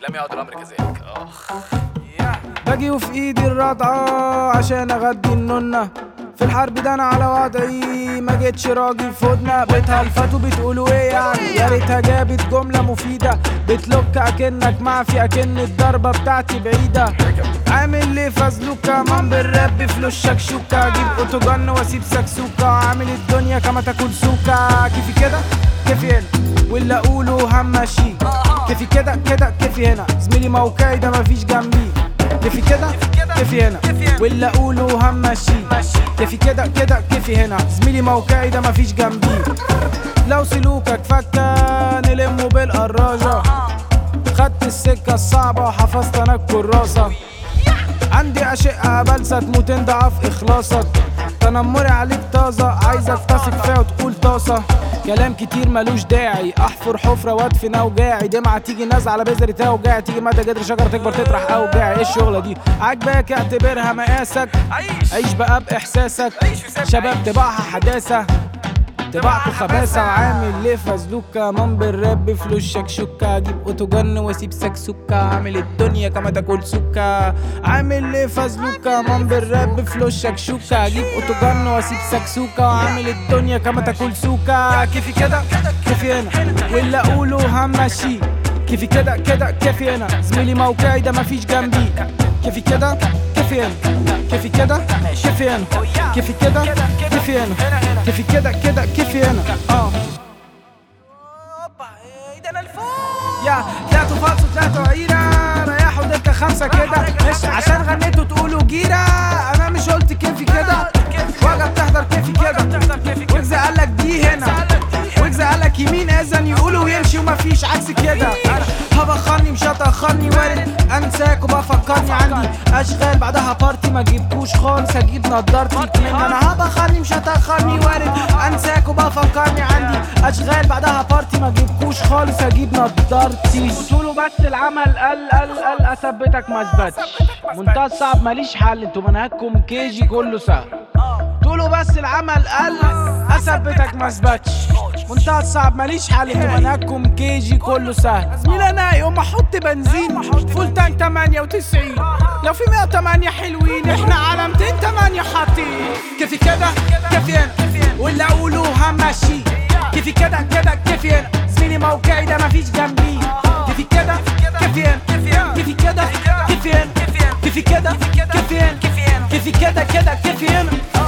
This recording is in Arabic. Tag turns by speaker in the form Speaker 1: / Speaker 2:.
Speaker 1: لم يعد الامر كذلك.
Speaker 2: باجي وفي ايدي الرضعة عشان اغدي النونة. في الحرب ده انا على وضعي ما جيتش راجل فودنا. بتهلفتوا بتقولوا ايه يعني؟ يا ريتها جابت جملة مفيدة. بتلوك اكنك معفي اكن الضربة بتاعتي بعيدة. عامل ليه فازلوكا مان بالراب فلوس شكشوكة. اجيب اوتوجن واسيب سكسوكة. عامل الدنيا كما تاكل سوكا. كيفي كده كيفي هنا واللي اقوله همشي. كيفي كده كده كيفي هنا زميلي موقعي ده مفيش جنبي. كيفي كده كيفي هنا واللي اقوله همشي. كيفي كده كده كيفي هنا زميلي موقعي ده مفيش جنبي. لو سلوكك فكا نلمه بالقراجة. خدت السكة الصعبة وحفظت انا الكراسة. عندي اشقة بلسة تموتين ضعف اخلاصك. تنمري عليك طازة عايزك تثق فيها وتقول طاسة. كلام كتير ملوش داعي احفر حفرة وادفن اوجاعي. دمعة تيجي نازعة على بذرة اوجاعي. تيجي مدى جدر شجرة تكبر تطرح اوجاعي. ايه الشغلة دي عاجباك اعتبرها مقاسك. عيش بقى باحساسك. شباب طباعها حداثة طباعته خباثة. وعامل ليه فازلوكا مان بالراب فلوس شكشوكة. اجيب اوتوجن واسيب سكسوكة. عامل الدنيا كما تاكل سوكا. عامل ليه فازلوكا مان بالراب فلوس شكشوكة. اجيب اوتوجن واسيب سكسوكة. عامل الدنيا كما تاكل سوكا. كيفي كده كيفي هنا واللي اقوله همشي. كيفي كده كده كيفي هنا زميلي موقعي ده مفيش جنبي. كيفي كده كيفي هنا كيفي كده كيفي هنا كيفي كده كيفي هنا كيفي كده كده كيفي هنا. يا طلعتوا فالصو طلعتوا عيرة. ريحوا دكة خمسة كده مش عشان غنيتوا تقولوا جيرة. انا مش قلت كيفي كده. واجا بتحضر كيفي كده. ويجز قالك دي هنا ويجز قالك يمين اذن يقولوا ويمشي ومفيش عكس كده. هبخرني مش هتأخرني وارد انساك وبفكرني عندي اشغال بعدها بارتي. ما جيبكوش خالص هجيب نضارتي كمان. انا هبخرني مش هتأخرني وارد انساك وبفكرني عندي اشغال بعدها بارتي. ما جيبكوش خالص هجيب نضارتي. قولوا بس العمل قل اثبتك ما اثبتش. منتهى الصعب ماليش حل انتوا منهجكم كيجي كله سهل. تقولوا بس العمل قل اثبتك ما اثبتش. منتهى الصعب ماليش حل انتوا منهجكم كيجي كله سهل. زميل انا يوم احط بنزين فول تانك 98. لو في 108 حلوين احنا على 208 حاطين. كيفي كده كيفي هنا واللي اقوله همشي. كيفي كده كده كيفي هنا زميلي موقعي ده مفيش جنبي. كيفي كده كيفي هنا كيفي كده كيفي هنا كيفي كده كيفي هنا كيفي كده كده كيفي هنا.